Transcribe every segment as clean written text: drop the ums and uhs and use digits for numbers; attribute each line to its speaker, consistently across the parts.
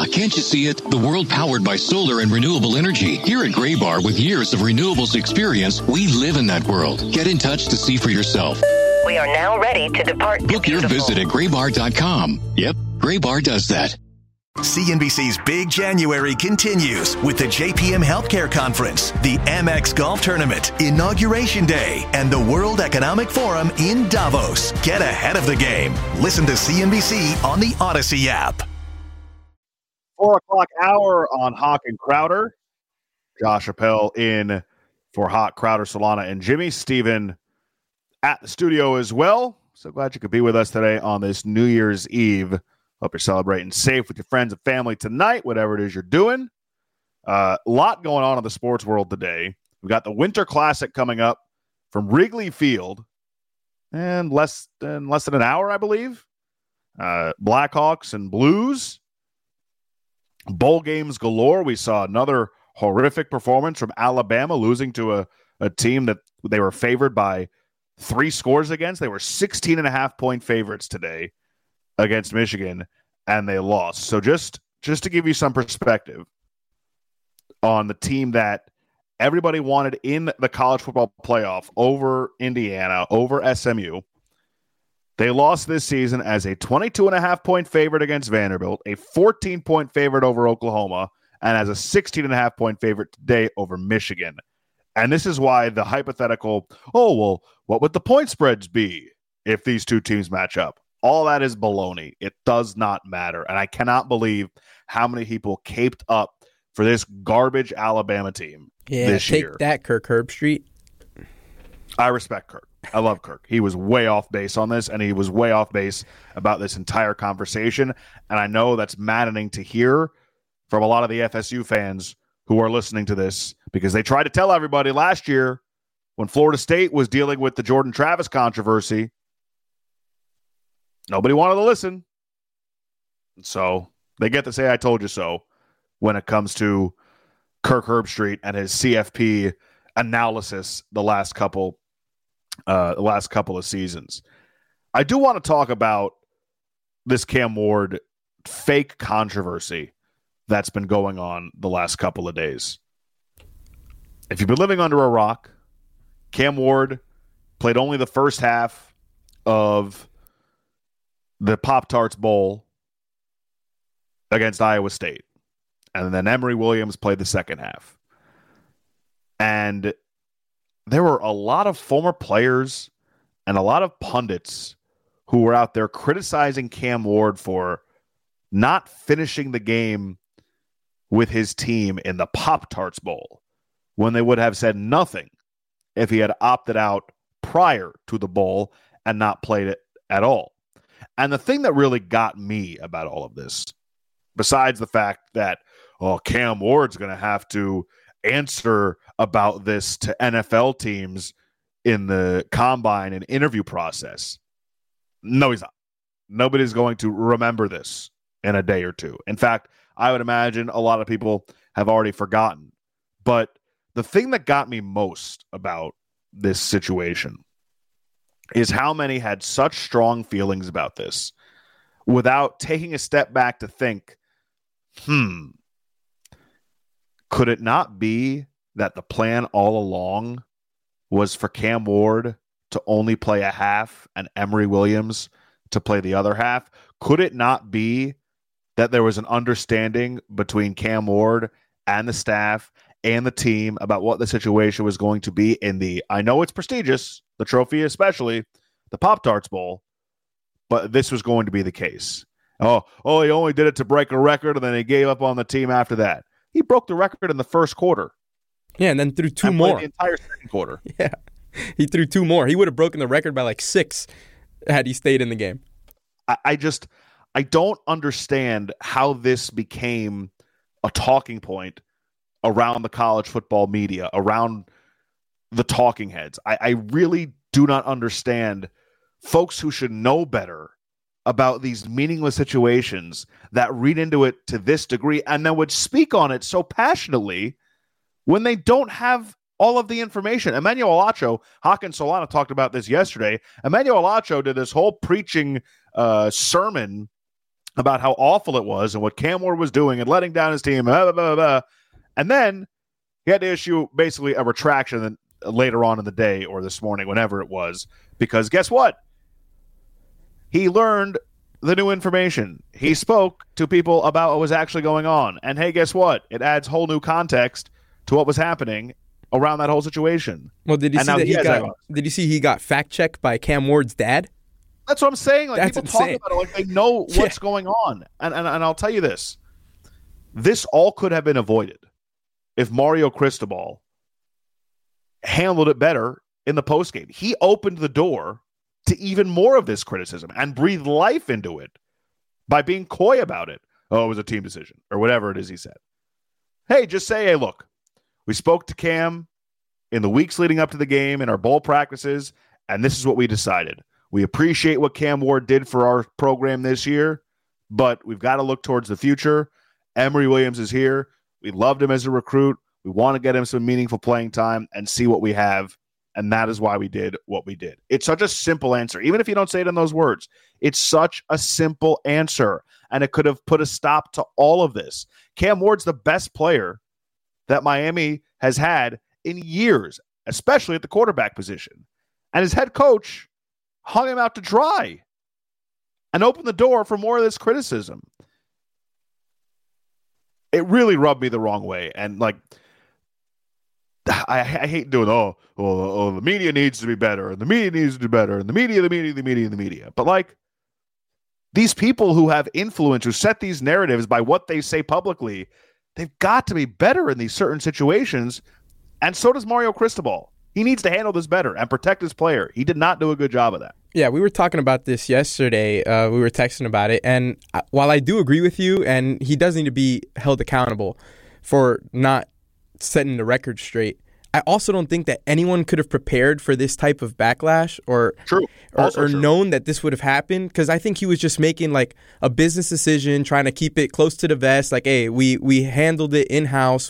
Speaker 1: can't you see it? The world powered by solar and renewable energy. Here at Graybar, with years of renewables experience, we live in that world. Get in touch to see for yourself.
Speaker 2: We are now ready to depart.
Speaker 1: Book your visit at graybar.com. Yep, Graybar does that.
Speaker 3: CNBC's Big January continues with the JPM Healthcare Conference, the Amex Golf Tournament, Inauguration Day, and the World Economic Forum in Davos. Get ahead of the game. Listen to CNBC on the Odyssey app.
Speaker 4: 4 o'clock hour on Hawk and Crowder. Josh Appel in for Hawk, Crowder, Solana, and Jimmy. Steven at the studio as well. So glad you could be with us today on this New Year's Eve. Hope you're celebrating safe with your friends and family tonight, whatever it is you're doing. A lot going on in the sports world today. We've got the Winter Classic coming up from Wrigley Field and less than an hour, I believe. Blackhawks and Blues. Bowl games galore. We saw another horrific performance from Alabama, losing to a team that they were favored by 3 scores against. They were 16.5-point favorites today against Michigan, and they lost. So just to give you some perspective on the team that everybody wanted in the college football playoff over Indiana, over SMU, they lost this season as a 22.5-point favorite against Vanderbilt, a 14-point favorite over Oklahoma, and as a 16.5-point favorite today over Michigan. And this is why the hypothetical, what would the point spreads be if these two teams match up? All that is baloney. It does not matter. And I cannot believe how many people caped up for this garbage Alabama team this year.
Speaker 5: Take that, Kirk Herbstreit.
Speaker 4: I respect Kirk. I love Kirk. He was way off base on this, and he was way off base about this entire conversation. And I know that's maddening to hear from a lot of the FSU fans who are listening to this, because they tried to tell everybody last year when Florida State was dealing with the Jordan Travis controversy. Nobody wanted to listen. So they get to say, I told you so, when it comes to Kirk Herbstreit and his CFP analysis the last couple of seasons. I do want to talk about this Cam Ward fake controversy that's been going on the last couple of days. If you've been living under a rock, Cam Ward played only the first half of the Pop-Tarts Bowl against Iowa State. And then Emory Williams played the second half. And there were a lot of former players and a lot of pundits who were out there criticizing Cam Ward for not finishing the game with his team in the Pop-Tarts Bowl, when they would have said nothing if he had opted out prior to the bowl and not played it at all. And the thing that really got me about all of this, besides the fact that, Cam Ward's going to have to answer about this to NFL teams in the combine and interview process. No, he's not. Nobody's going to remember this in a day or two. In fact, I would imagine a lot of people have already forgotten. But the thing that got me most about this situation is how many had such strong feelings about this without taking a step back to think, could it not be that the plan all along was for Cam Ward to only play a half and Emory Williams to play the other half? Could it not be that there was an understanding between Cam Ward and the staff and the team about what the situation was going to be in the, I know it's prestigious, the trophy especially, the Pop-Tarts Bowl, but this was going to be the case. He only did it to break a record, and then he gave up on the team after that. He broke the record in the first quarter.
Speaker 5: Yeah, and then threw 2 more.
Speaker 4: The entire second quarter.
Speaker 5: Yeah, he threw 2 more. He would have broken the record by like 6 had he stayed in the game.
Speaker 4: I don't understand how this became a talking point around the college football media, around the talking heads. I really do not understand folks who should know better about these meaningless situations that read into it to this degree and then would speak on it so passionately when they don't have all of the information. Emmanuel Acho, Hawk and Solana talked about this yesterday. Emmanuel Acho did this whole preaching sermon about how awful it was and what Cam Ward was doing and letting down his team, blah, blah, blah, blah. And then he had to issue basically a retraction later on in the day or this morning, whenever it was, because guess what? He learned the new information. He spoke to people about what was actually going on. And hey, guess what? It adds whole new context to what was happening around that whole situation.
Speaker 5: Well, did you see he got fact-checked by Cam Ward's dad?
Speaker 4: That's what I'm saying. Like,
Speaker 5: That's
Speaker 4: people talk
Speaker 5: insane.
Speaker 4: about it like they know what's going on. And I'll tell you this. This all could have been avoided if Mario Cristobal handled it better in the postgame. He opened the door to even more of this criticism and breathed life into it by being coy about it. Oh, it was a team decision or whatever it is he said. Hey, just say, hey, look, we spoke to Cam in the weeks leading up to the game in our bowl practices, and this is what we decided. We appreciate what Cam Ward did for our program this year, but we've got to look towards the future. Emory Williams is here. We loved him as a recruit. We want to get him some meaningful playing time and see what we have, and that is why we did what we did. It's such a simple answer. Even if you don't say it in those words, it's such a simple answer, and it could have put a stop to all of this. Cam Ward's the best player that Miami has had in years, especially at the quarterback position. And his head coach hung him out to dry and opened the door for more of this criticism. It really rubbed me the wrong way. And like, I hate doing, the media needs to be better, and the media needs to do better, and the media. But like, these people who have influence, who set these narratives by what they say publicly, they've got to be better in these certain situations. And so does Mario Cristobal. He needs to handle this better and protect his player. He did not do a good job of that.
Speaker 5: Yeah, we were talking about this yesterday. We were texting about it. And while I do agree with you, and he does need to be held accountable for not setting the record straight, I also don't think that anyone could have prepared for this type of backlash or known that this would have happened, because I think he was just making like a business decision, trying to keep it close to the vest. Like, hey, we handled it in-house.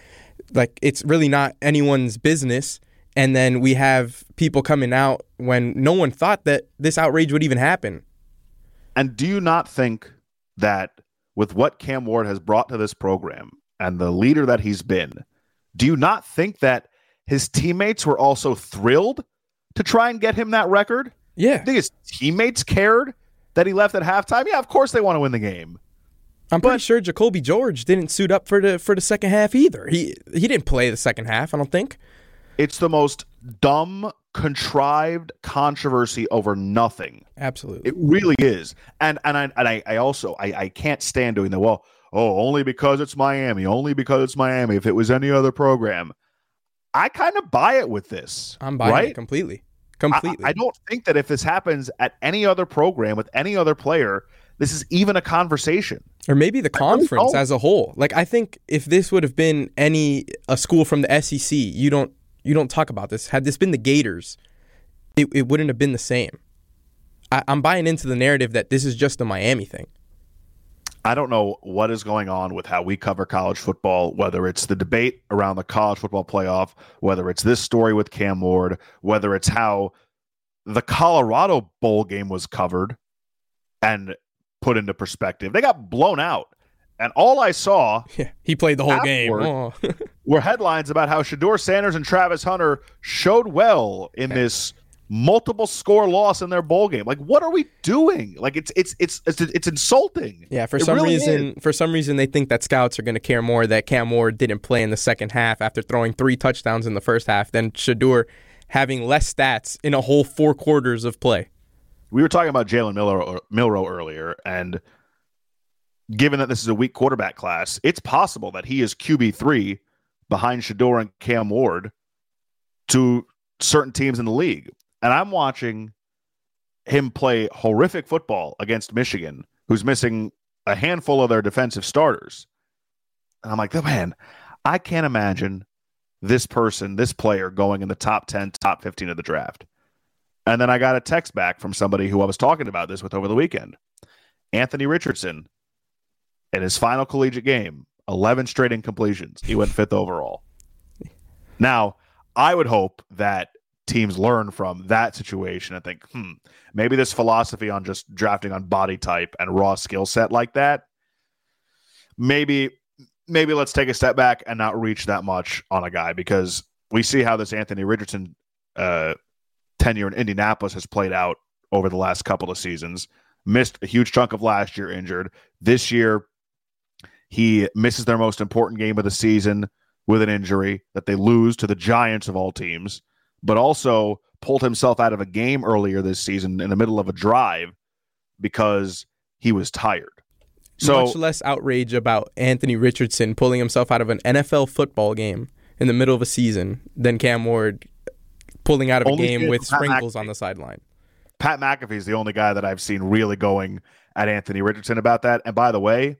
Speaker 5: It's really not anyone's business. And then we have people coming out when no one thought that this outrage would even happen.
Speaker 4: And do you not think that with what Cam Ward has brought to this program and the leader that he's been, do you not think that his teammates were also thrilled to try and get him that record?
Speaker 5: Yeah.
Speaker 4: I think his teammates cared that he left at halftime. Yeah, of course they want to win the game.
Speaker 5: I'm pretty sure Jacoby George didn't suit up for the second half either. He didn't play the second half, I don't think.
Speaker 4: It's the most dumb, contrived controversy over nothing.
Speaker 5: Absolutely.
Speaker 4: It really is. And I also can't stand doing that. Well, only because it's Miami. Only because it's Miami. If it was any other program. I kind of buy it with this.
Speaker 5: I'm buying it completely.
Speaker 4: I don't think that if this happens at any other program with any other player, this is even a conversation.
Speaker 5: Or maybe the conference as a whole. Like, I think if this would have been a school from the SEC, you don't talk about this. Had this been the Gators, it wouldn't have been the same. I'm buying into the narrative that this is just a Miami thing.
Speaker 4: I don't know what is going on with how we cover college football, whether it's the debate around the college football playoff, whether it's this story with Cam Ward, whether it's how the Colorado bowl game was covered and put into perspective. They got blown out. And all I saw
Speaker 5: he played the whole game
Speaker 4: were headlines about how Shedeur Sanders and Travis Hunter showed well in this multiple score loss in their bowl game. Like, what are we doing? Like, it's insulting.
Speaker 5: Yeah, for some reason they think that scouts are going to care more that Cam Ward didn't play in the second half after throwing 3 touchdowns in the first half than Shedeur having less stats in a whole 4 quarters of play.
Speaker 4: We were talking about Jalen Milroe earlier, and given that this is a weak quarterback class, it's possible that he is QB3 behind Shedeur and Cam Ward to certain teams in the league. And I'm watching him play horrific football against Michigan, who's missing a handful of their defensive starters. And I'm like, oh, man, I can't imagine this player going in the top 10, top 15 of the draft. And then I got a text back from somebody who I was talking about this with over the weekend. Anthony Richardson, in his final collegiate game, 11 straight incompletions. He went 5th overall. Now, I would hope that teams learn from that situation and think, maybe this philosophy on just drafting on body type and raw skill set like that, maybe let's take a step back and not reach that much on a guy, because we see how this Anthony Richardson tenure in Indianapolis has played out over the last couple of seasons. Missed a huge chunk of last year injured. This year, he misses their most important game of the season with an injury that they lose to the Giants of all teams, but also pulled himself out of a game earlier this season in the middle of a drive because he was tired. So
Speaker 5: much less outrage about Anthony Richardson pulling himself out of an NFL football game in the middle of a season than Cam Ward pulling out of a game with sprinkles on the sideline.
Speaker 4: Pat McAfee is the only guy that I've seen really going at Anthony Richardson about that. And by the way,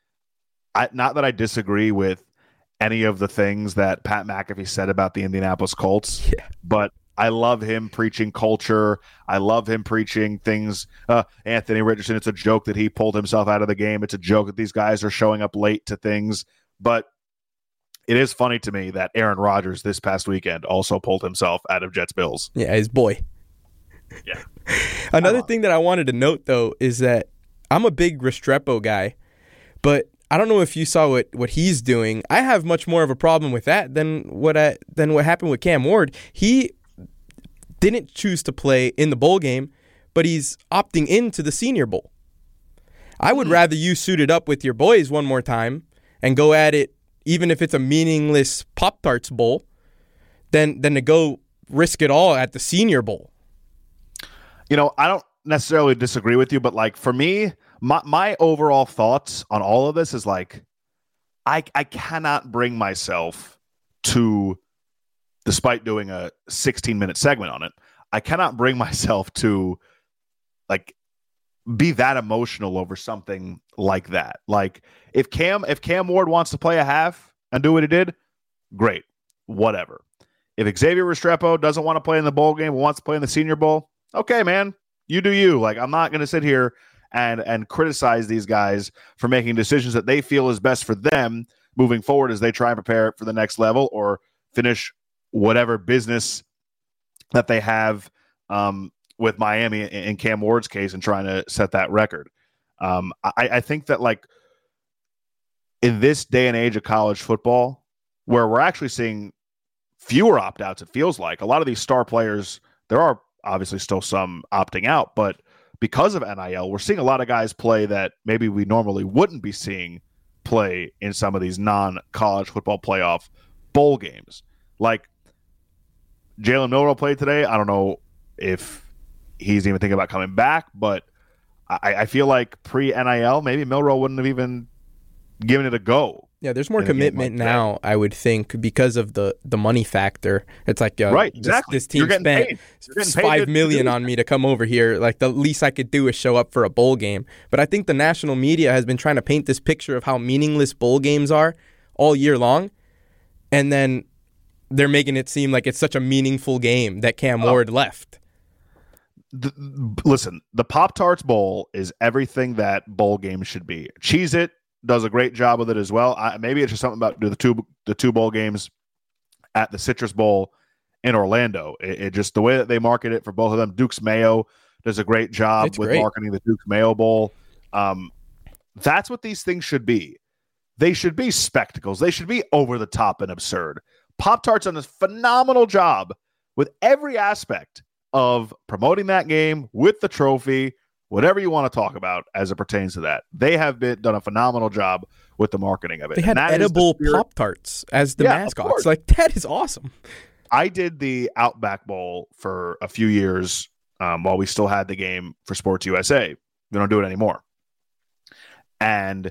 Speaker 4: not that I disagree with any of the things that Pat McAfee said about the Indianapolis Colts, but I love him preaching culture. I love him preaching things. Anthony Richardson, it's a joke that he pulled himself out of the game. It's a joke that these guys are showing up late to things. But it is funny to me that Aaron Rodgers this past weekend also pulled himself out of Jets Bills.
Speaker 5: Yeah, his boy.
Speaker 4: Yeah.
Speaker 5: Another thing that I wanted to note, though, is that I'm a big Restrepo guy, but I don't know if you saw what he's doing. I have much more of a problem with that than what happened with Cam Ward. He didn't choose to play in the bowl game, but he's opting into the Senior Bowl. I would rather you suit it up with your boys one more time and go at it, even if it's a meaningless Pop-Tarts Bowl, than to go risk it all at the Senior Bowl.
Speaker 4: You know, I don't necessarily disagree with you, but like for me, my overall thoughts on all of this is like, I cannot bring myself to, despite doing a 16-minute segment on it, I cannot bring myself to like be that emotional over something like that. Like if Cam Ward wants to play a half and do what he did, great, whatever. If Xavier Restrepo doesn't want to play in the bowl game, wants to play in the Senior Bowl, okay, man, you do you. Like, I'm not going to sit here and criticize these guys for making decisions that they feel is best for them moving forward as they try and prepare for the next level or finish whatever business that they have with Miami in Cam Ward's case and trying to set that record. I think that, like, in this day and age of college football, where we're actually seeing fewer opt-outs, it feels like a lot of these star players, there are obviously still some opting out, but because of NIL, we're seeing a lot of guys play that maybe we normally wouldn't be seeing play in some of these non-college football playoff bowl games. Like Jalen Milroe played today. I don't know if he's even thinking about coming back, but I feel like pre-NIL, maybe Milroe wouldn't have even given it a go.
Speaker 5: Yeah, there's more commitment now, I would think, because of the money factor. It's like,
Speaker 4: right, exactly.
Speaker 5: This team spent $5 million on me to come over here. Like, the least I could do is show up for a bowl game. But I think the national media has been trying to paint this picture of how meaningless bowl games are all year long, and then they're making it seem like it's such a meaningful game that Cam Ward left.
Speaker 4: Listen, the Pop-Tarts Bowl is everything that bowl games should be. Cheez-It does a great job with it as well. Maybe it's just something about the two bowl games at the Citrus Bowl in Orlando. It just the way that they market it for both of them. Duke's Mayo does a great job marketing the Duke's Mayo Bowl. That's what these things should be. They should be spectacles. They should be over the top and absurd. Pop-Tarts done a phenomenal job with every aspect of promoting that game with the trophy, whatever you want to talk about as it pertains to that. They have done a phenomenal job with the marketing of it.
Speaker 5: They had edible Pop-Tarts as the mascots. Like, that is awesome.
Speaker 4: I did the Outback Bowl for a few years while we still had the game for Sports USA. We don't do it anymore. And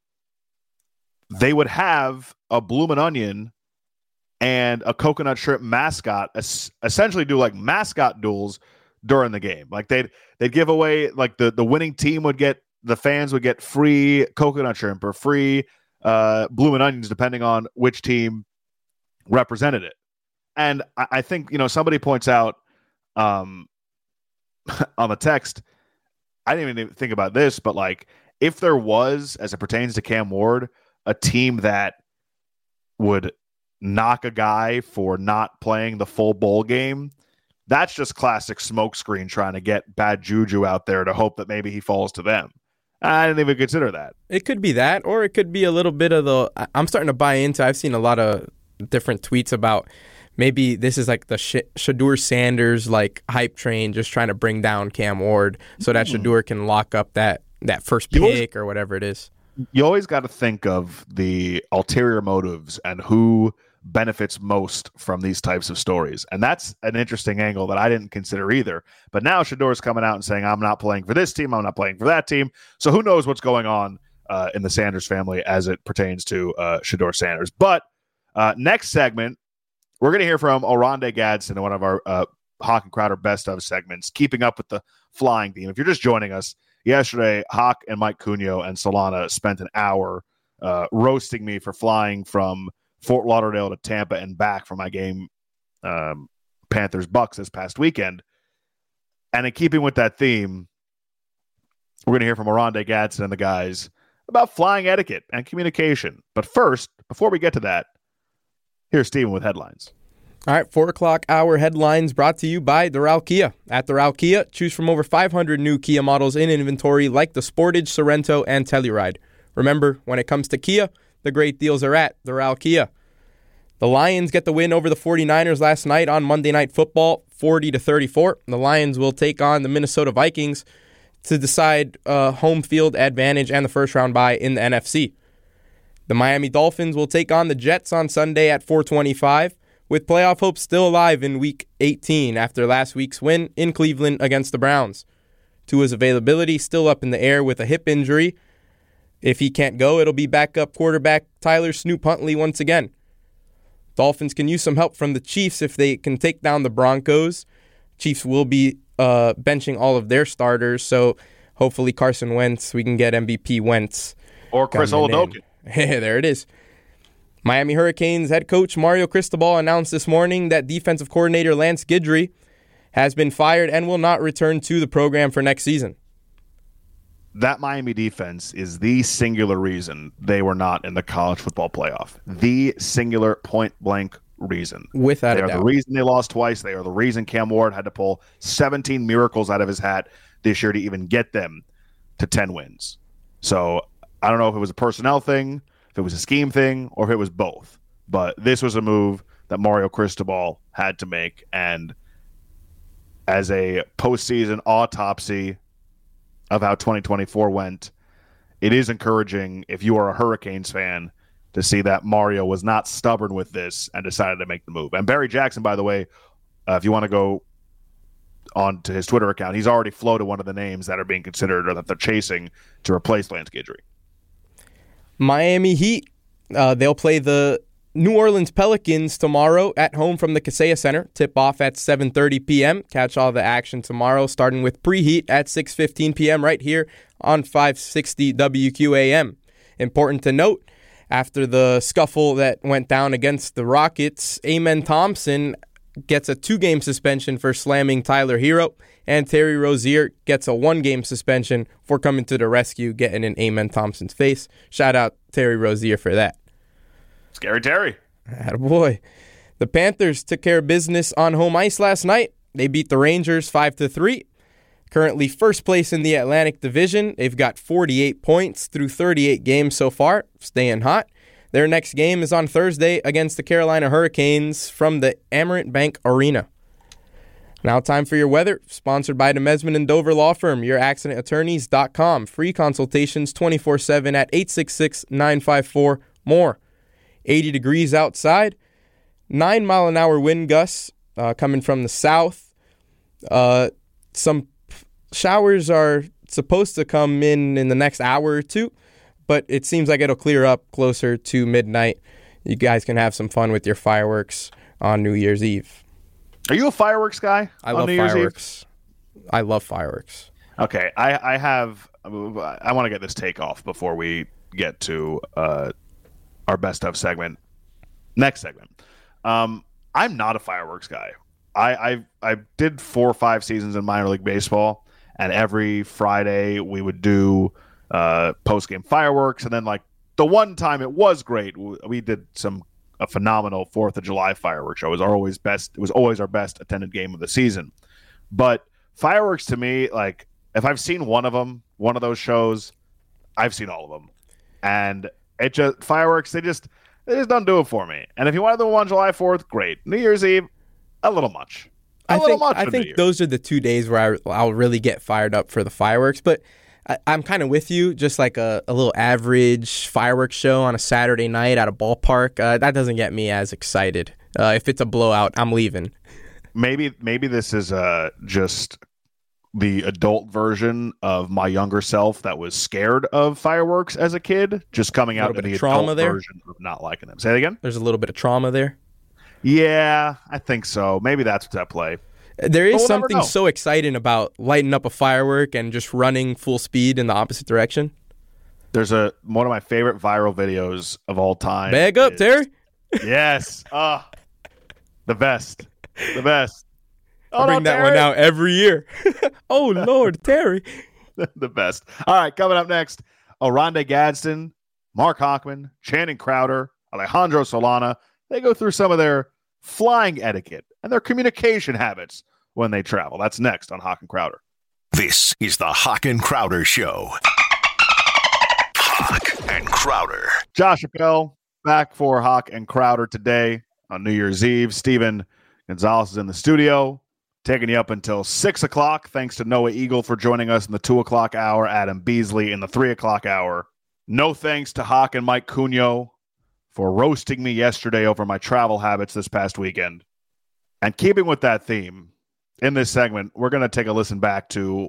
Speaker 4: they would have a Bloomin' Onion and a coconut shrimp mascot essentially do like mascot duels during the game. Like they'd give away, like the winning team the fans would get free coconut shrimp or free Bloomin' Onions, depending on which team represented it. And I think, somebody points out on the text, I didn't even think about this, but like if there was, as it pertains to Cam Ward, a team that would knock a guy for not playing the full bowl game, That's just classic smokescreen trying to get bad juju out there to hope that maybe he falls to them. I didn't even consider that.
Speaker 5: It could be that, or it could be a little bit of I'm starting to buy into, I've seen a lot of different tweets about maybe this is like the Shedeur Sanders like hype train, just trying to bring down Cam Ward so that Shedeur can lock up that first pick or whatever it is.
Speaker 4: You always got to think of the ulterior motives and who benefits most from these types of stories. And that's an interesting angle that I didn't consider either. But now Shedeur's coming out and saying, I'm not playing for this team, I'm not playing for that team. So who knows what's going on in the Sanders family as it pertains to Shedeur Sanders. But next segment, we're going to hear from Oronde Gadsden in one of our Hawk and Crowder best of segments, keeping up with the flying theme. If you're just joining us, yesterday, Hawk and Mike Cunio and Solana spent an hour roasting me for flying from Fort Lauderdale to Tampa and back for my game, Panthers-Bucks this past weekend. And in keeping with that theme, we're going to hear from Oronde Gadsden and the guys about flying etiquette and communication. But first, before we get to that, here's Steven with headlines.
Speaker 5: All right, 4 o'clock hour headlines brought to you by Doral Kia. At Doral Kia, choose from over 500 new Kia models in inventory like the Sportage, Sorento, and Telluride. Remember, when it comes to Kia, the great deals are at Doral Kia. The Lions get the win over the 49ers last night on Monday Night Football, 40-34. The Lions will take on the Minnesota Vikings to decide home field advantage and the first-round bye in the NFC. The Miami Dolphins will take on the Jets on Sunday at 4:25, with playoff hopes still alive in Week 18 after last week's win in Cleveland against the Browns. Tua's availability still up in the air with a hip injury. If he can't go, it'll be backup quarterback Tyler Snoop Huntley once again. Dolphins can use some help from the Chiefs if they can take down the Broncos. Chiefs will be benching all of their starters, so hopefully Carson Wentz, we can get MVP Wentz.
Speaker 4: Or Chris Oladokun.
Speaker 5: Hey, there it is. Miami Hurricanes head coach Mario Cristobal announced this morning that defensive coordinator Lance Guidry has been fired and will not return to the program for next season.
Speaker 4: That Miami defense is the singular reason they were not in the college football playoff. The singular point-blank reason.
Speaker 5: Without a doubt.
Speaker 4: They are the reason they lost twice. They are the reason Cam Ward had to pull 17 miracles out of his hat this year to even get them to 10 wins. So I don't know if it was a personnel thing, if it was a scheme thing, or if it was both. But this was a move that Mario Cristobal had to make. And as a postseason autopsy of how 2024 went, it is encouraging if you are a Hurricanes fan to see that Mario was not stubborn with this and decided to make the move. And Barry Jackson, by the way, if you want to go on to his Twitter account, he's already floated one of the names that are being considered or that they're chasing to replace Lance Guidry.
Speaker 5: Miami Heat, they'll play the New Orleans Pelicans tomorrow at home from the Kaseya Center. Tip-off at 7:30 p.m. Catch all the action tomorrow, starting with preheat at 6:15 p.m. right here on 560 WQAM. Important to note, after the scuffle that went down against the Rockets, Amen Thompson gets a 2-game suspension for slamming Tyler Hero, and Terry Rozier gets a 1-game suspension for coming to the rescue, getting in Amen Thompson's face. Shout out Terry Rozier for that.
Speaker 4: Scary Terry.
Speaker 5: Attaboy. The Panthers took care of business on home ice last night. They beat the Rangers 5-3. Currently first place in the Atlantic Division. They've got 48 points through 38 games so far, staying hot. Their next game is on Thursday against the Carolina Hurricanes from the Amerant Bank Arena. Now time for your weather, sponsored by the Mesman and Dover Law Firm, youraccidentattorneys.com. Free consultations 24/7 at 866-954-MORE. 80 degrees outside, 9-mile-an-hour wind gusts coming from the south. Some showers are supposed to come in the next hour or two, but it seems like it'll clear up closer to midnight. You guys can have some fun with your fireworks on New Year's Eve.
Speaker 4: Are you a fireworks guy?
Speaker 5: I love fireworks. I love fireworks.
Speaker 4: Okay, I want to get this take off before we get to our best of segment. Next segment. I'm not a fireworks guy. I did 4 or 5 seasons in minor league baseball, and every Friday we would do post game fireworks, and then like the one time it was great, we did some a phenomenal 4th of July fireworks show. It was always our best attended game of the season. But fireworks to me, like, if I've seen one of those shows, I've seen all of them. And fireworks, they just don't do it for me. And if you want to do one on July 4th, great. New Year's Eve, a little much.
Speaker 5: I think those are the 2 days where I'll really get fired up for the fireworks. But I'm kind of with you, just like a little average fireworks show on a Saturday night at a ballpark. That doesn't get me as excited. If it's a blowout, I'm leaving.
Speaker 4: Maybe this is just the adult version of my younger self that was scared of fireworks as a kid, just coming out of the adult version of not liking them. Say it again?
Speaker 5: There's a little bit of trauma there.
Speaker 4: Yeah, I think so. Maybe that's what's at play.
Speaker 5: There is something so exciting about lighting up a firework and just running full speed in the opposite direction.
Speaker 4: There's one of my favorite viral videos of all time.
Speaker 5: Bag up, Terry.
Speaker 4: Yes. The best. The best.
Speaker 5: I bring that one out every year. Oh, Lord, Terry.
Speaker 4: The best. All right, coming up next, Oronde Gadsden, Mark Hochman, Channing Crowder, Alejandro Solana. They go through some of their flying etiquette and their communication habits when they travel. That's next on Hawk and Crowder.
Speaker 3: This is the Hawk and Crowder Show. Hawk and Crowder.
Speaker 4: Josh Appel back for Hawk and Crowder today on New Year's Eve. Steven Gonzalez is in the studio, taking you up until 6 o'clock. Thanks to Noah Eagle for joining us in the 2 o'clock hour, Adam Beasley in the 3 o'clock hour. No thanks to Hawk and Mike Cunio for roasting me yesterday over my travel habits this past weekend. And keeping with that theme, in this segment, we're going to take a listen back to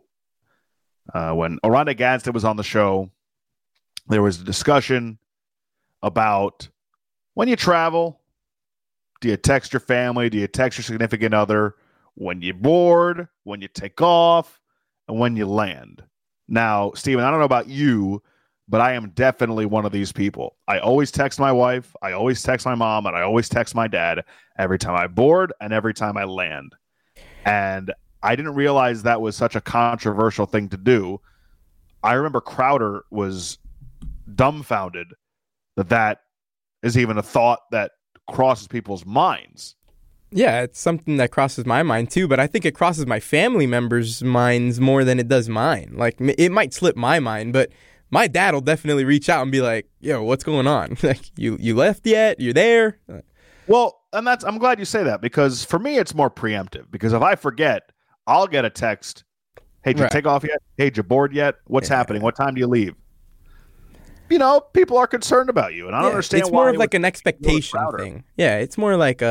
Speaker 4: when Oronde Gadsden was on the show. There was a discussion about when you travel, do you text your family? Do you text your significant other? When you board, when you take off, and when you land. Now, Steven, I don't know about you, but I am definitely one of these people. I always text my wife, I always text my mom, and I always text my dad every time I board and every time I land. And I didn't realize that was such a controversial thing to do. I remember Crowder was dumbfounded that is even a thought that crosses people's minds.
Speaker 5: Yeah, it's something that crosses my mind too, but I think it crosses my family members' minds more than it does mine. Like, it might slip my mind, but my dad will definitely reach out and be like, yo, what's going on? Like, you left yet? You're there?
Speaker 4: Well, and I'm glad you say that, because for me, it's more preemptive. Because if I forget, I'll get a text. Hey, did you take off yet? Hey, did you board yet? What's happening? What time do you leave? You know, people are concerned about you, and I don't understand why.
Speaker 5: It's more of like an expectation thing. Yeah, it's more like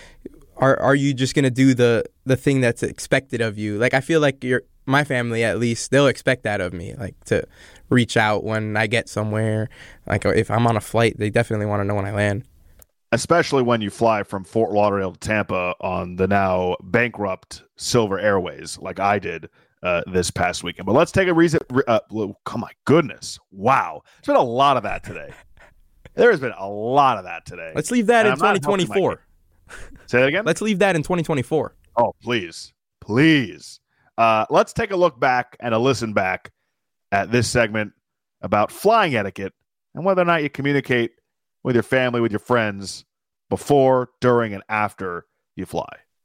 Speaker 5: are you just going to do the thing that's expected of you? Like, I feel like my family, at least, they'll expect that of me, like to reach out when I get somewhere. Like, if I'm on a flight, they definitely want to know when I land.
Speaker 4: Especially when you fly from Fort Lauderdale to Tampa on the now bankrupt Silver Airways, like I did this past weekend. But let's take a reason. Oh, my goodness. Wow. There's been a lot of that today. There has been a lot of that today.
Speaker 5: Let's leave that in 2024.
Speaker 4: Say that again?
Speaker 5: Let's leave that in 2024.
Speaker 4: Oh, please. Please. Let's take a look back and a listen back at this segment about flying etiquette and whether or not you communicate with your family, with your friends, before, during, and after you fly.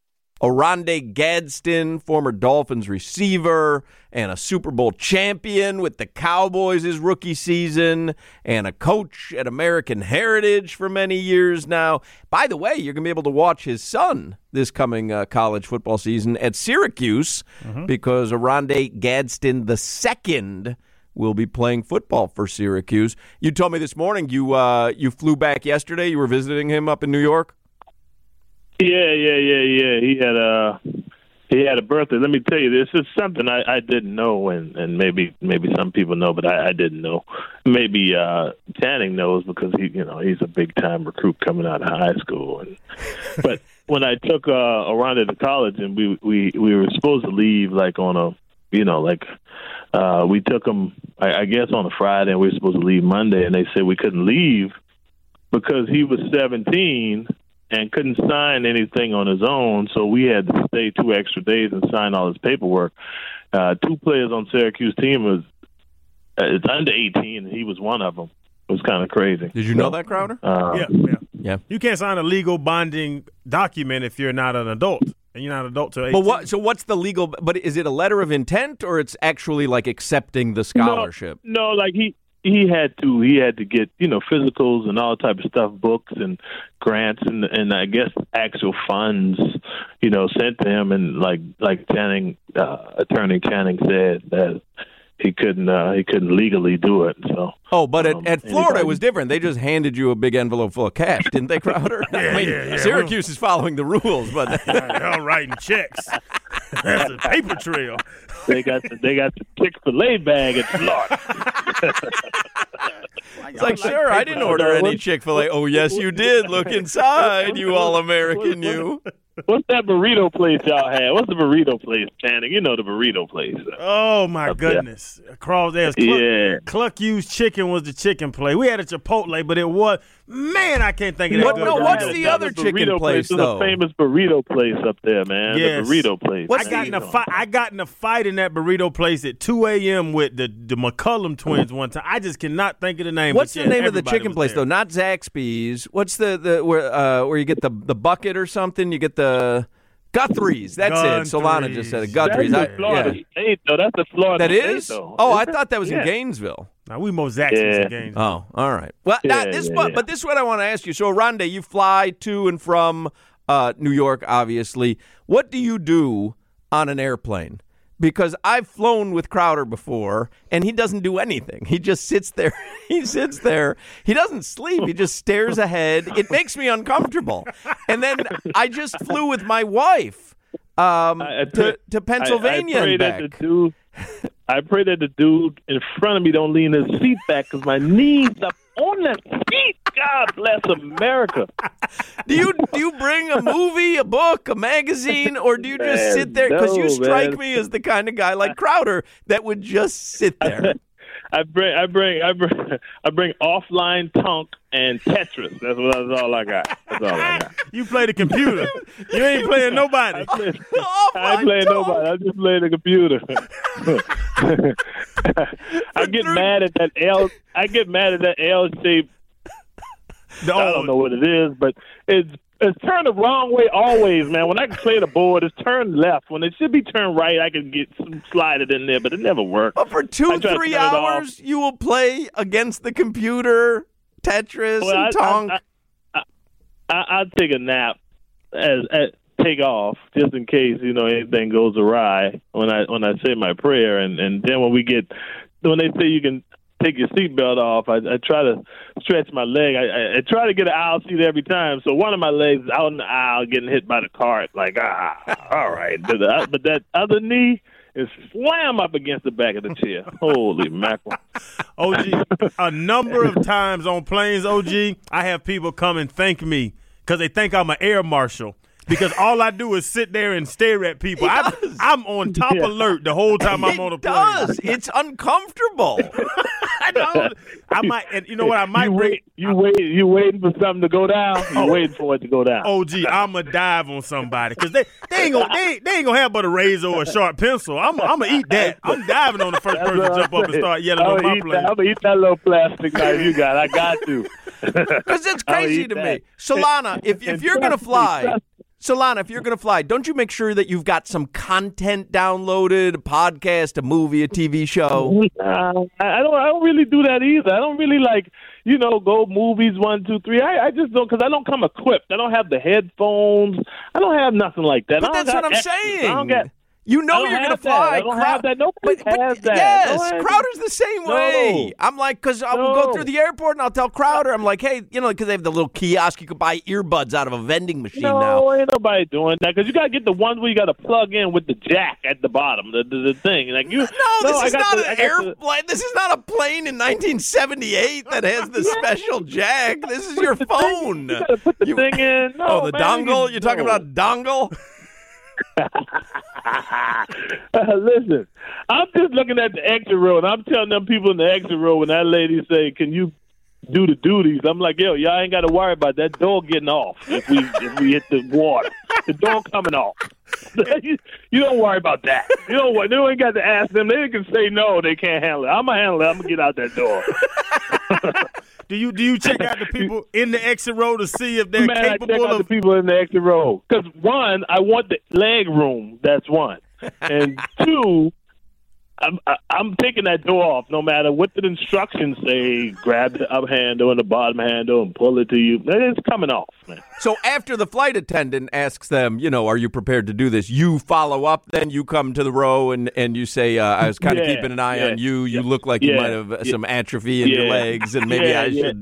Speaker 6: Oronde Gadsden, former Dolphins receiver and a Super Bowl champion with the Cowboys his rookie season, and a coach at American Heritage for many years now. By the way, you're going to be able to watch his son this coming college football season at Syracuse because Oronde Gadsden II will be playing football for Syracuse. You told me this morning you flew back yesterday. You were visiting him up in New York?
Speaker 7: Yeah. He had a birthday. Let me tell you, this is something I didn't know, and maybe some people know, but I didn't know. Maybe Channing knows because he's a big time recruit coming out of high school. But when I took Oronde to college, and we were supposed to leave like on a we took him I guess on a Friday, and we were supposed to leave Monday, and they said we couldn't leave because he was 17 and couldn't sign anything on his own, so we had to stay 2 extra days and sign all his paperwork. 2 players on Syracuse team it's under 18, and he was one of them. It was kind of crazy.
Speaker 6: Did you know that, Crowder? Yeah.
Speaker 8: You can't sign a legal bonding document if you're not an adult. And you're not an adult till 18.
Speaker 6: But what's the legal? But is it a letter of intent, or it's actually like accepting the scholarship?
Speaker 7: No, like he had to get physicals and all type of stuff, books and grants and I guess actual funds sent to him, and like Channing, Attorney Channing said that he couldn't legally do it. So
Speaker 6: but at Florida it was different. They just handed you a big envelope full of cash, didn't they, Crowder?
Speaker 8: Yeah.
Speaker 6: Syracuse is following the rules, but
Speaker 8: they're all writing checks. That's a paper trail.
Speaker 7: They got the Chick-fil-A bag at Florida.
Speaker 6: It's like, sir, I didn't order any Chick-fil-A. Oh, yes, you did. Look inside, you all-American, you.
Speaker 7: What's that burrito place y'all had? What's the burrito place, Channing? You know the burrito place.
Speaker 8: Oh, my goodness. Across there. Cluck Used Chicken was the chicken place. We had a Chipotle, but it was – man, I can't think of that.
Speaker 6: No, what's the other chicken place, though?
Speaker 7: The famous burrito place up there, man.
Speaker 8: Yes.
Speaker 7: The burrito place.
Speaker 8: I got in a fight in that burrito place at 2 a.m. with the McCullum twins one time. I just cannot think of the name.
Speaker 6: What's the name of the chicken place, though? Not Zaxby's. What's the where you get the bucket or something? You get the Guthrie's. That's it. Solana just said it. Guthrie's.
Speaker 7: That's the Florida State, though. That's the Florida
Speaker 6: That
Speaker 7: State,
Speaker 6: is?
Speaker 7: though.
Speaker 6: Oh, I thought that was in Gainesville.
Speaker 8: Now, we most Zaxby's in Gainesville.
Speaker 6: Oh, all right. Well, but this is what I want to ask you. So, Rondé, you fly to and from New York, obviously. What do you do on an airplane? Because I've flown with Crowder before, and he doesn't do anything. He just sits there. He sits there. He doesn't sleep. He just stares ahead. It makes me uncomfortable. And then I just flew with my wife to Pennsylvania and back.
Speaker 7: I pray that the dude in front of me don't lean his seat back because my knees up on that seat. God bless America.
Speaker 6: Do you bring a movie, a book, a magazine, or do you just sit there? Because you strike me as the kind of guy like Crowder that would just sit there.
Speaker 7: I bring offline Tonk and Tetris. That's all I got. That's all I got.
Speaker 8: You play the computer. You ain't playing nobody.
Speaker 7: I ain't playing nobody. I just play the computer. I get mad at that L. I get mad at that L shape. I don't know what it is, but it's turned the wrong way always, man. When I can play the board, it's turned left. When it should be turned right, I can slide it in there, but it never works.
Speaker 6: But for 2-3 hours, you will play against the computer, Tetris, and Tonk.
Speaker 7: I'll take a nap take off just in case anything goes awry when I say my prayer, and then when they say you can take your seatbelt off, I try to stretch my leg. I try to get an aisle seat every time, so one of my legs is out in the aisle getting hit by the cart. Like, all right. But that other knee is slam up against the back of the chair. Holy mackerel.
Speaker 8: OG, a number of times on planes, OG, I have people come and thank me because they think I'm an air marshal. Because all I do is sit there and stare at people. I'm on top alert the whole time I'm on a plane.
Speaker 6: It does. It's uncomfortable.
Speaker 8: I know. I might, and you know what? I might
Speaker 7: You waiting for something to go down? You're waiting for it to go down.
Speaker 8: OG, I'ma dive on somebody because they ain't gonna have but a razor or a sharp pencil. I'm gonna eat that. I'm diving on the first person to jump up and start yelling on my plane.
Speaker 7: I'm gonna eat that little plastic knife you got. I got to.
Speaker 6: Because it's crazy to me. Solana, if you're gonna fly. Solana, if you're going to fly, don't you make sure that you've got some content downloaded, a podcast, a movie, a TV show?
Speaker 7: I don't really do that either. I don't really go movies 1, 2, 3. I just don't, because I don't come equipped. I don't have the headphones. I don't have nothing like that.
Speaker 6: But that's what I'm saying. You're going to fly.
Speaker 7: I don't have that. Nobody has that.
Speaker 6: Yes, Crowder's the same way. I'm like, because I will go through the airport and I'll tell Crowder, I'm like, hey, because they have the little kiosk, you could buy earbuds out of a vending machine now.
Speaker 7: No, ain't nobody doing that, because you got to get the ones where you got to plug in with the jack at the bottom, the thing. Like this is not an airplane.
Speaker 6: This is not a plane in 1978 that has the special jack. This is your phone.
Speaker 7: You got to put the thing in.
Speaker 6: No, the dongle? You're talking about a dongle?
Speaker 7: Listen, I'm just looking at the exit row, and I'm telling them people in the exit row when that lady say, "Can you do the duties?" I'm like, "Yo, y'all ain't got to worry about that door getting off if we hit the water. The door coming off. You don't worry about that. You ain't got to ask them. They can say no, they can't handle it. I'm gonna handle it. I'm gonna get out that door."
Speaker 8: Do you check out the people in the exit row to see if they're
Speaker 7: I check
Speaker 8: capable
Speaker 7: out
Speaker 8: of
Speaker 7: the people in the exit row? Because one, I want the leg room. That's one, and two, I'm taking that door off no matter what the instructions say. Grab the up handle and the bottom handle and pull it to you. It's coming off, man.
Speaker 6: So after the flight attendant asks them, are you prepared to do this? You follow up, then you come to the row and you say, I was kind of keeping an eye on you. You look like you might have some atrophy in your legs, and maybe I should.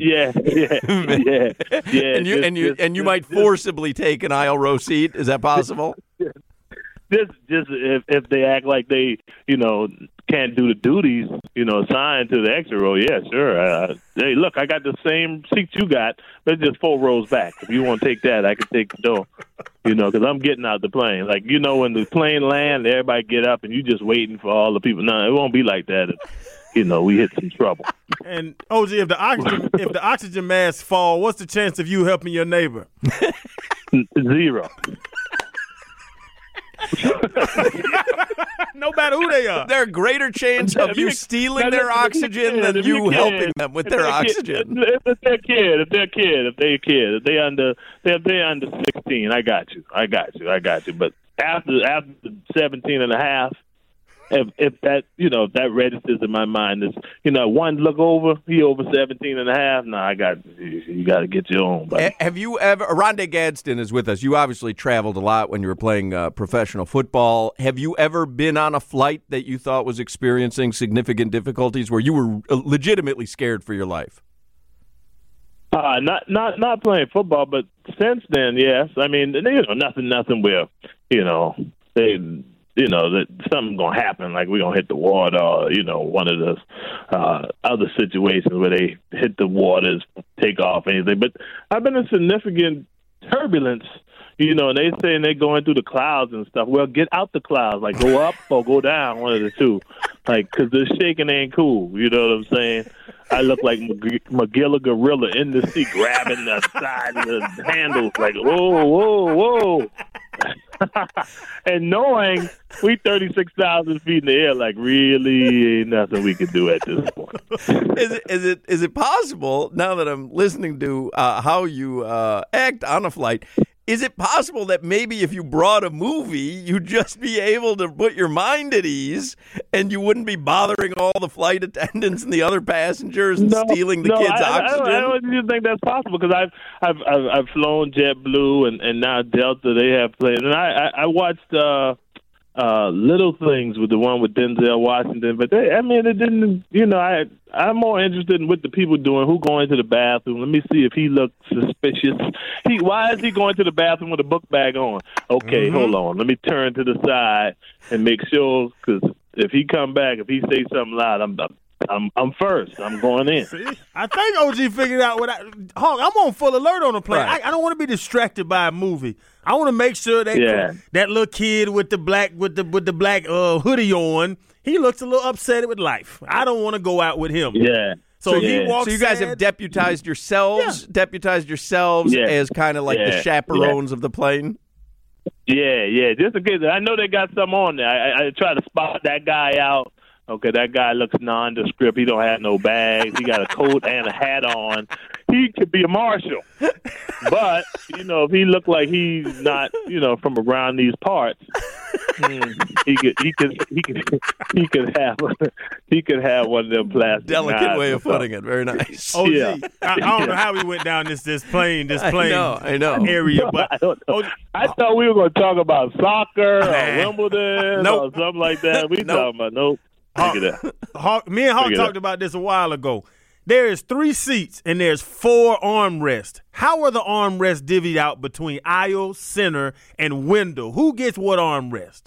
Speaker 6: And you might forcibly take an aisle row seat. Is that possible?
Speaker 7: Just if they act like they, can't do the duties, assigned to the exit row, yeah, sure. Hey, look, I got the same seat you got, but just 4 rows back. If you want to take that, I can take the door, because I'm getting out the plane. Like, when the plane lands, everybody get up, and you just waiting for all the people. No, it won't be like that if, we hit some trouble.
Speaker 8: And, OG, if the oxygen masks fall, what's the chance of you helping your neighbor?
Speaker 7: 0.
Speaker 8: No matter who they are.
Speaker 6: There's a greater chance of you stealing their oxygen than you helping them with their oxygen.
Speaker 7: If they're a kid, if they're under 16, I got you. But after 17 and a half, if that that registers in my mind, is one look over, he over 17 and a half. No, you got to get your own. Buddy.
Speaker 6: Have you ever? Rondé Gadsden is with us. You obviously traveled a lot when you were playing professional football. Have you ever been on a flight that you thought was experiencing significant difficulties, where you were legitimately scared for your life?
Speaker 7: Not playing football, but since then, yes. I mean, nothing where that something's going to happen, like we're going to hit the water, or, one of those other situations where they hit the waters, take off, anything. But I've been in significant turbulence, and they saying they're going through the clouds and stuff. Well, get out the clouds, like go up or go down, one of the two. Like, because the shaking ain't cool, you know what I'm saying? I look like Magilla Gorilla in the seat, grabbing the side of the handles, like, whoa. And knowing we 36,000 feet in the air, like, really ain't nothing we can do at this point.
Speaker 6: Is it possible, now that I'm listening to how you act on a flight, is it possible that maybe if you brought a movie, you'd just be able to put your mind at ease and you wouldn't be bothering all the flight attendants and the other passengers and stealing the kids' oxygen?
Speaker 7: I don't even think that's possible, because I've flown JetBlue and now Delta. They have planes, and I watched Little Things with the one with Denzel Washington, but it didn't. I'm more interested in what the people doing. Who going to the bathroom? Let me see if he looks suspicious. Why is he going to the bathroom with a book bag on? Okay, hold on. Let me turn to the side and make sure, because if he come back, if he say something loud, I'm first. I'm going in.
Speaker 8: See, I think OG figured out what Hawk, I'm on full alert on the plane. Right. I don't want to be distracted by a movie. I want to make sure that that little kid with the black hoodie on, he looks a little upset with life. I don't want to go out with him.
Speaker 7: Yeah.
Speaker 8: So he walks.
Speaker 6: So you guys have deputized yourselves as kind of like the chaperones of the plane.
Speaker 7: Yeah. Just in case, I know they got some on there. I try to spot that guy out. Okay, that guy looks nondescript. He don't have no bags. He got a coat and a hat on. He could be a marshal. But, if he looked like he's not, from around these parts, he could have one of them plastic.
Speaker 6: Delicate way of putting it. Very nice.
Speaker 8: OG, yeah. I don't know how we went down this plane
Speaker 6: I know.
Speaker 8: area, but
Speaker 7: I thought we were going to talk about soccer or Wimbledon or something like that. We talking about
Speaker 8: me and Hawk talked about this a while ago. There is 3 seats and there's 4 armrests. How are the armrests divvied out between aisle, center, and window? Who gets what armrest?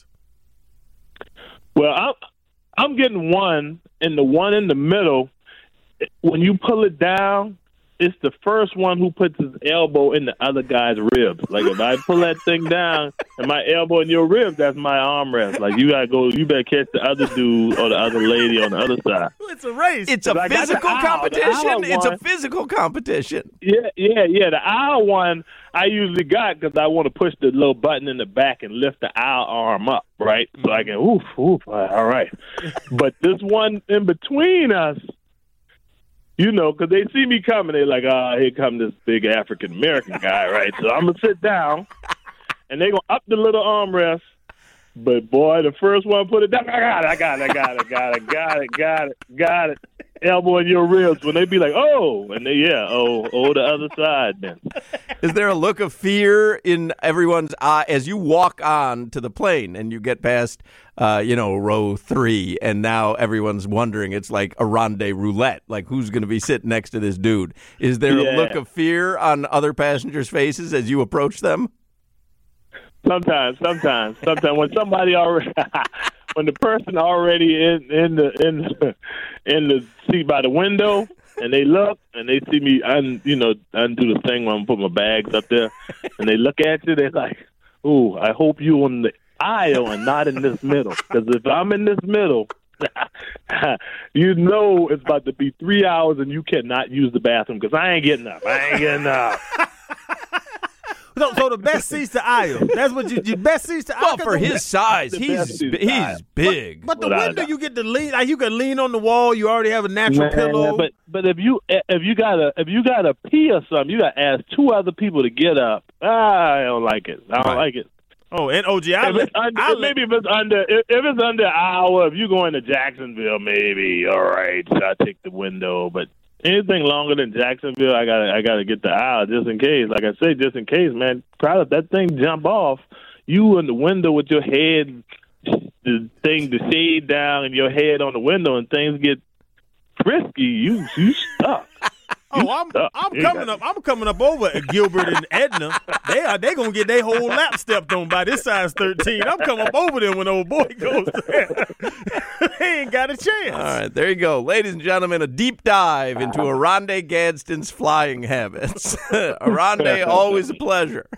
Speaker 7: Well, I'm getting one, and the one in the middle, when you pull it down, it's the first one who puts his elbow in the other guy's ribs. Like, if I pull that thing down and my elbow in your ribs, that's my armrest. Like, you better catch the other dude or the other lady on the other side.
Speaker 8: It's a race.
Speaker 6: It's a physical competition. It's a physical competition.
Speaker 7: Yeah. The aisle one I usually got because I want to push the little button in the back and lift the aisle arm up, right? So I can, oof, all right. But this one in between us, you know, because they see me coming, they're like, here come this big African American guy, right? So I'm gonna sit down, and they're gonna up the little armrest. But boy, the first one put it down. I got it. Elbow in your ribs. When they be like, oh, and they the other side then.
Speaker 6: Is there a look of fear in everyone's eye as you walk on to the plane and you get past, row 3, and now everyone's wondering? It's like a rendezvous roulette. Like, who's going to be sitting next to this dude? Is there a look of fear on other passengers' faces as you approach them?
Speaker 7: Sometimes when somebody already, when the person already in the seat by the window, and they look and they see me, undo the thing when I put my bags up there, and they look at you, they're like, "Ooh, I hope you on the aisle and not in this middle, because if I'm in this middle." You know it's about to be 3 hours and you cannot use the bathroom because I ain't getting up.
Speaker 8: So the best seats to aisle. That's what your best seats to aisle.
Speaker 6: Well, for his size, he's big.
Speaker 8: But the window you get to lean, like you can lean on the wall. You already have a natural pillow.
Speaker 7: But if you gotta pee or something, you gotta ask 2 other people to get up. I don't like it. Like it.
Speaker 8: Oh, and OG,
Speaker 7: maybe if it's under an hour, if you go into Jacksonville, maybe all right. So I take the window, but. Anything longer than Jacksonville, I gotta get the aisle just in case. Like I say, just in case, man. Crowd, if that thing jump off, you in the window with your head, the shade down, and your head on the window, and things get frisky. You stuck.
Speaker 8: I'm coming up over Gilbert and Edna. They gonna get their whole lap stepped on by this size 13. I'm coming up over them when old boy goes there. They ain't got a chance.
Speaker 6: All right, there you go, ladies and gentlemen. A deep dive into Oronde Gadsden's flying habits. Oronde, always a pleasure.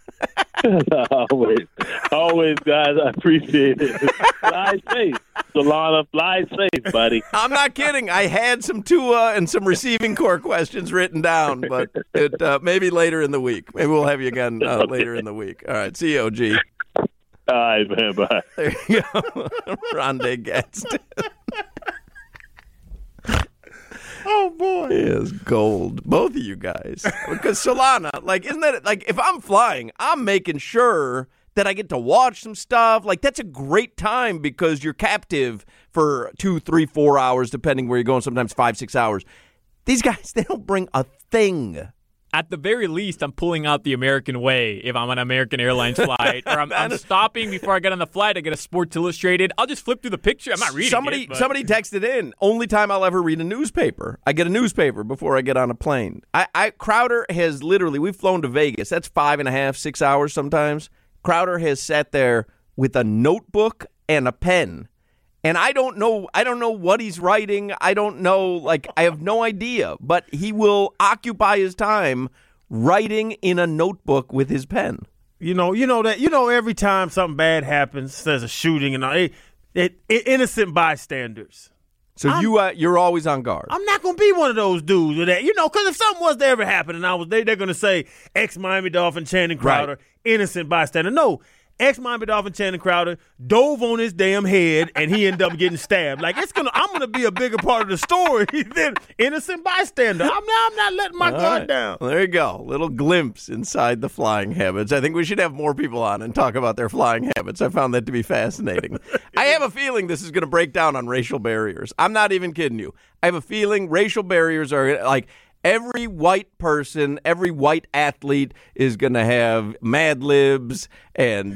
Speaker 7: always, guys. I appreciate it. Fly safe, Solana. Fly safe, buddy.
Speaker 6: I'm not kidding. I had some Tua and some receiving core questions written down, but maybe later in the week. Maybe we'll have you again later in the week. All right, see you, OG.
Speaker 7: All right, man. Bye.
Speaker 6: There you go, Oronde Gadsden.
Speaker 8: Oh, boy.
Speaker 6: He is gold. Both of you guys. Because Solana, isn't that, if I'm flying, I'm making sure that I get to watch some stuff. That's a great time because you're captive for 2, 3, 4 hours, depending where you're going, sometimes 5, 6 hours. These guys, they don't bring a thing.
Speaker 9: At the very least, I'm pulling out the American way if I'm on an American Airlines flight. Or I'm stopping before I get on the flight. I get a Sports Illustrated. I'll just flip through the picture. I'm not reading it.
Speaker 6: Somebody texted in, only time I'll ever read a newspaper. I get a newspaper before I get on a plane. Crowder has literally, we've flown to Vegas. That's 5.5, 6 hours sometimes. Crowder has sat there with a notebook and a pen. And I don't know what he's writing. I don't know, I have no idea. But he will occupy his time writing in a notebook with his pen.
Speaker 8: Every time something bad happens, there's a shooting and all, innocent bystanders.
Speaker 6: So you're always on guard.
Speaker 8: I'm not going to be one of those dudes with that, because if something was to ever happen and I was there, they're going to say ex-Miami Dolphin Channing Crowder, innocent bystander. No. Ex-Miami Dolphin Channing Crowder dove on his damn head and he ended up getting stabbed. I'm gonna be a bigger part of the story than innocent bystander. I'm not letting my guard down.
Speaker 6: Well, there you go. Little glimpse inside the flying habits. I think we should have more people on and talk about their flying habits. I found that to be fascinating. I have a feeling this is going to break down on racial barriers. I'm not even kidding you. I have a feeling racial barriers are every white person, every white athlete is going to have Mad Libs and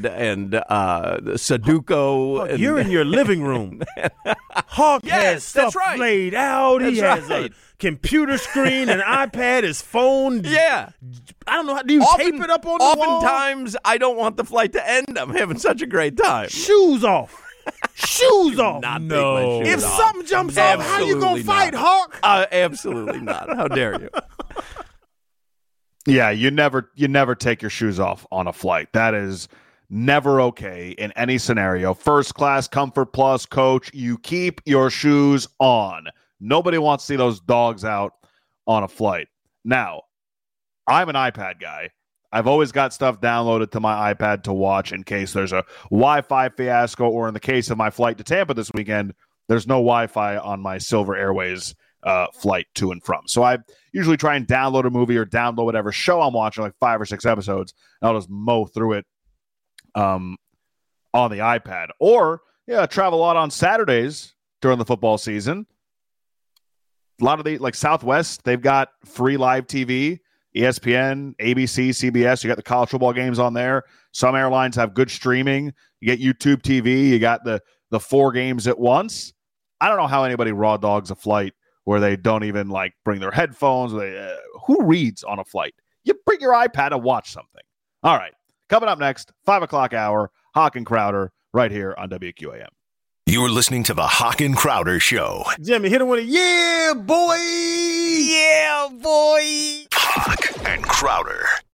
Speaker 6: Sudoku.
Speaker 8: You're in your living room. Hawk has stuff laid out. He has a computer screen, an iPad, his phone.
Speaker 6: Yeah.
Speaker 8: I don't know. Do you tape it up on the wall?
Speaker 6: Oftentimes, I don't want the flight to end. I'm having such a great time.
Speaker 8: Shoes off. Shoes off.
Speaker 6: No.
Speaker 8: If something jumps off, how you going to fight, Hawk?
Speaker 6: Absolutely not. How dare you?
Speaker 4: Yeah, you never take your shoes off on a flight. That is never okay in any scenario. First class, Comfort Plus, coach, you keep your shoes on. Nobody wants to see those dogs out on a flight. Now, I'm an iPad guy. I've always got stuff downloaded to my iPad to watch in case there's a Wi-Fi fiasco, or in the case of my flight to Tampa this weekend, there's no Wi-Fi on my Silver Airways flight to and from. So I usually try and download a movie or download whatever show I'm watching, like 5 or 6 episodes, and I'll just mow through it on the iPad. Or, travel a lot on Saturdays during the football season. A lot of like Southwest, they've got free live TV, ESPN, ABC, CBS. You got the college football games on there. Some airlines have good streaming. You get YouTube TV. You got the 4 games at once. I don't know how anybody raw dogs a flight where they don't even like bring their headphones. Who reads on a flight? You bring your iPad and watch something. All right. Coming up next, 5 o'clock hour, Hawk and Crowder right here on WQAM.
Speaker 3: You're listening to the Hawk and Crowder Show.
Speaker 8: Jimmy, hit him with a yeah, boy!
Speaker 3: Yeah, boy! Hawk and Crowder.